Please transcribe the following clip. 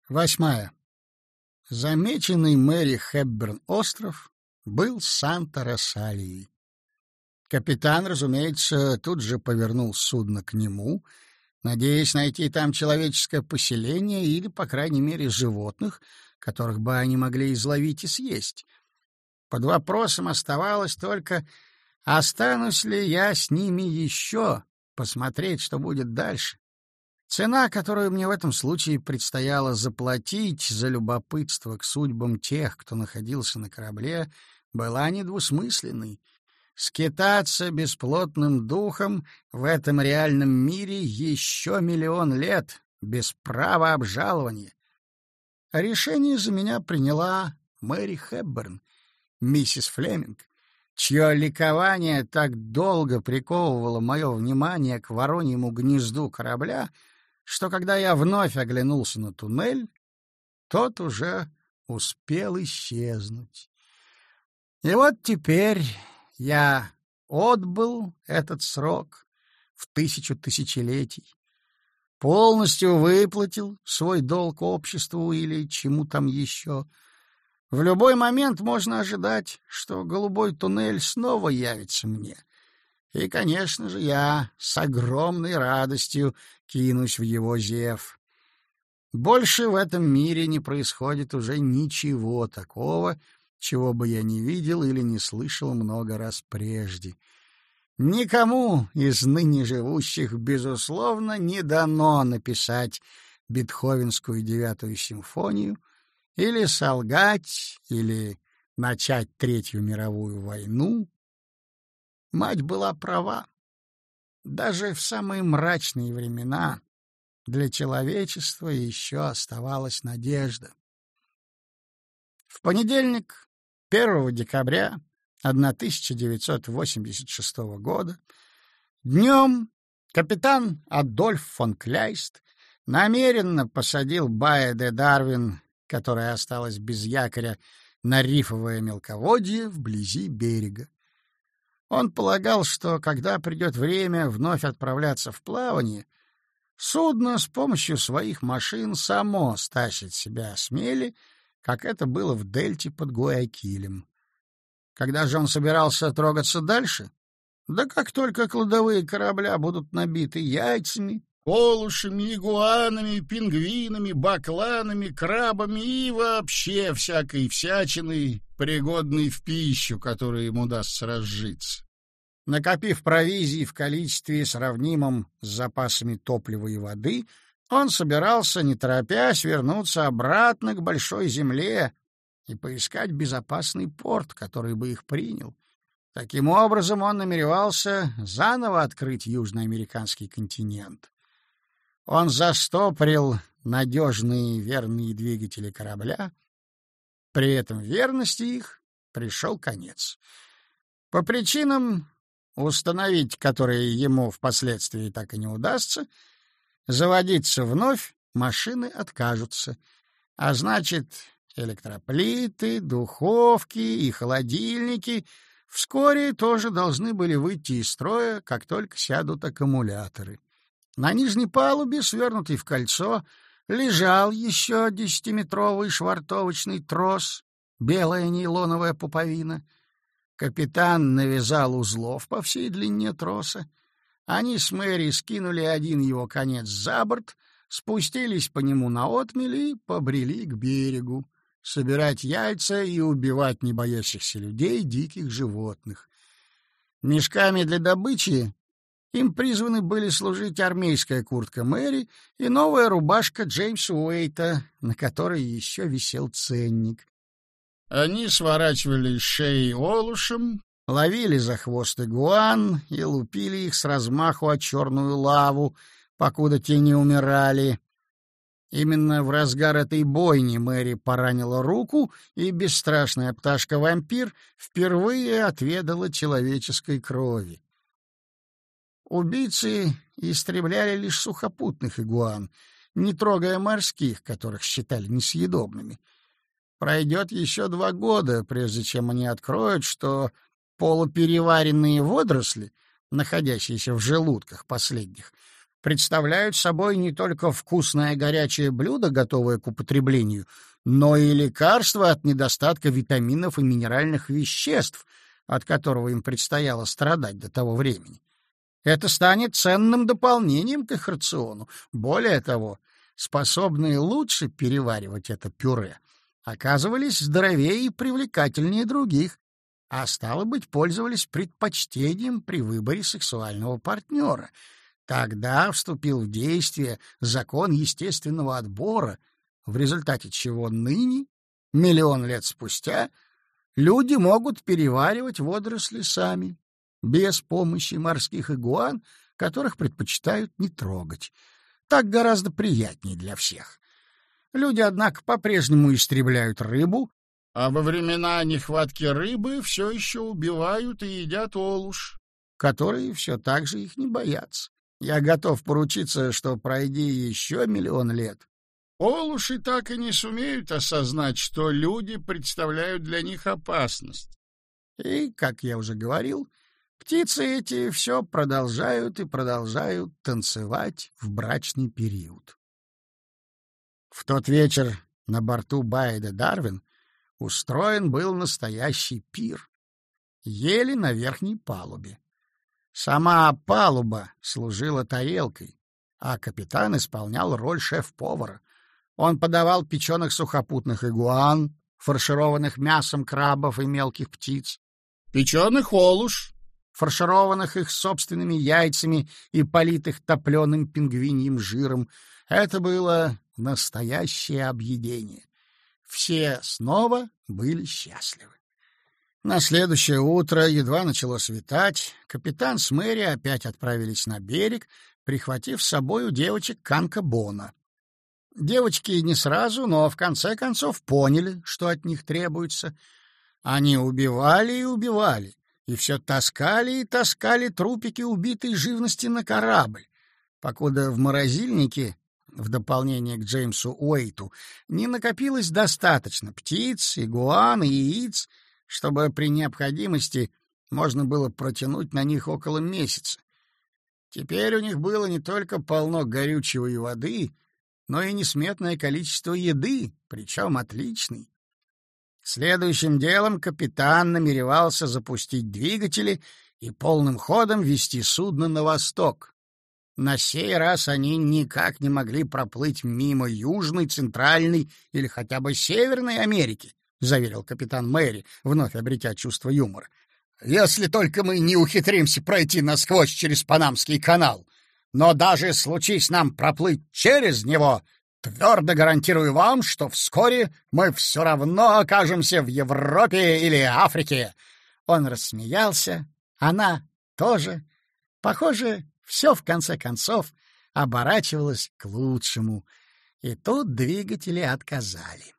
8. Замеченный Мэри Хепберн остров был Санта-Росалией. Капитан, разумеется, тут же повернул судно к нему, надеясь найти там человеческое поселение или, по крайней мере, животных, которых бы они могли изловить и съесть. Под вопросом оставалось только, останусь ли я с ними еще, посмотреть, что будет дальше. Цена, которую мне в этом случае предстояло заплатить за любопытство к судьбам тех, кто находился на корабле, была недвусмысленной. Скитаться бесплотным духом в этом реальном мире еще 1 000 000 лет, без права обжалования. Решение за меня приняла Мэри Хепберн, миссис Флеминг, чье ликование так долго приковывало мое внимание к вороньему гнезду корабля, что когда я вновь оглянулся на туннель, тот уже успел исчезнуть. И вот теперь я отбыл этот срок в 1000 тысячелетий, полностью выплатил свой долг обществу или чему там еще. В любой момент можно ожидать, что голубой туннель снова явится мне. И, конечно же, я с огромной радостью кинусь в его зев. Больше в этом мире не происходит уже ничего такого, чего бы я не видел или не слышал много раз прежде. Никому из ныне живущих, безусловно, не дано написать Бетховенскую 9-ю симфонию или солгать, или начать Третью мировую войну. Мать была права. Даже в самые мрачные времена для человечества еще оставалась надежда. В понедельник, 1 декабря 1986 года, днем капитан Адольф фон Кляйст намеренно посадил Баия де Дарвин, которая осталась без якоря, на рифовое мелководье вблизи берега. Он полагал, что, когда придет время вновь отправляться в плавание, судно с помощью своих машин само стащит себя с мели, как это было в дельте под Гуаякилем. Когда же он собирался трогаться дальше? Да как только кладовые корабля будут набиты яйцами, олушами, игуанами, пингвинами, бакланами, крабами и вообще всякой всячиной, пригодной в пищу, которую им удастся разжиться. Накопив провизии в количестве, сравнимом с запасами топлива и воды, он собирался, не торопясь, вернуться обратно к большой земле и поискать безопасный порт, который бы их принял. Таким образом, он намеревался заново открыть южноамериканский континент. Он застопорил надежные верные двигатели корабля. При этом верности их пришел конец. По причинам, установить которые ему впоследствии так и не удастся, заводиться вновь машины откажутся, а значит, электроплиты, духовки и холодильники вскоре тоже должны были выйти из строя, как только сядут аккумуляторы. На нижней палубе, свернутый в кольцо, лежал еще 10-метровый швартовочный трос, белая нейлоновая пуповина. Капитан навязал узлов по всей длине троса. Они с Мэри скинули один его конец за борт, спустились по нему на отмель и побрели к берегу, собирать яйца и убивать не боящихся людей диких животных. Мешками для добычи им призваны были служить армейская куртка Мэри и новая рубашка Джеймса Уэйта, на которой еще висел ценник. Они сворачивали шеи олушем, ловили за хвост игуан и лупили их с размаху о черную лаву, покуда те не умирали. Именно в разгар этой бойни Мэри поранила руку, и бесстрашная пташка-вампир впервые отведала человеческой крови. Убийцы истребляли лишь сухопутных игуан, не трогая морских, которых считали несъедобными. Пройдет еще 2 года, прежде чем они откроют, что полупереваренные водоросли, находящиеся в желудках последних, представляют собой не только вкусное горячее блюдо, готовое к употреблению, но и лекарство от недостатка витаминов и минеральных веществ, от которого им предстояло страдать до того времени. Это станет ценным дополнением к их рациону. Более того, способные лучше переваривать это пюре оказывались здоровее и привлекательнее других, а стало быть, пользовались предпочтением при выборе сексуального партнера. Тогда вступил в действие закон естественного отбора, в результате чего ныне, миллион лет спустя, люди могут переваривать водоросли сами, без помощи морских игуан, которых предпочитают не трогать. Так гораздо приятнее для всех. Люди, однако, по-прежнему истребляют рыбу, а во времена нехватки рыбы все еще убивают и едят олуш, которые все так же их не боятся. Я готов поручиться, что, пройди еще миллион лет, олуши так и не сумеют осознать, что люди представляют для них опасность. И, как я уже говорил, птицы эти все продолжают и продолжают танцевать в брачный период. В тот вечер на борту Байеда Дарвин устроен был настоящий пир. Ели на верхней палубе. Сама палуба служила тарелкой, а капитан исполнял роль шеф-повара. Он подавал печеных сухопутных игуан, фаршированных мясом крабов и мелких птиц, печеных олуш, фаршированных их собственными яйцами и политых топленым пингвиньим жиром. Это было настоящее объедение. Все снова были счастливы. На следующее утро, едва начало светать, капитан с Мэри опять отправились на берег, прихватив с собою девочек Канка-Бона. Девочки не сразу, но в конце концов поняли, что от них требуется. Они убивали и убивали, и все таскали и таскали трупики убитой живности на корабль, покуда в морозильнике, в дополнение к Джеймсу Уэйту, не накопилось достаточно птиц, игуан и яиц, чтобы при необходимости можно было протянуть на них около месяца. Теперь у них было не только полно горючего и воды, но и несметное количество еды, причем отличной. Следующим делом капитан намеревался запустить двигатели и полным ходом вести судно на восток. На сей раз они никак не могли проплыть мимо Южной, Центральной или хотя бы Северной Америки, — заверил капитан Мэри, вновь обретя чувство юмора. — Если только мы не ухитримся пройти насквозь через Панамский канал. Но даже случись нам проплыть через него, твердо гарантирую вам, что вскоре мы все равно окажемся в Европе или Африке. Он рассмеялся, она тоже. Похоже, все в конце концов оборачивалось к лучшему. И тут двигатели отказали.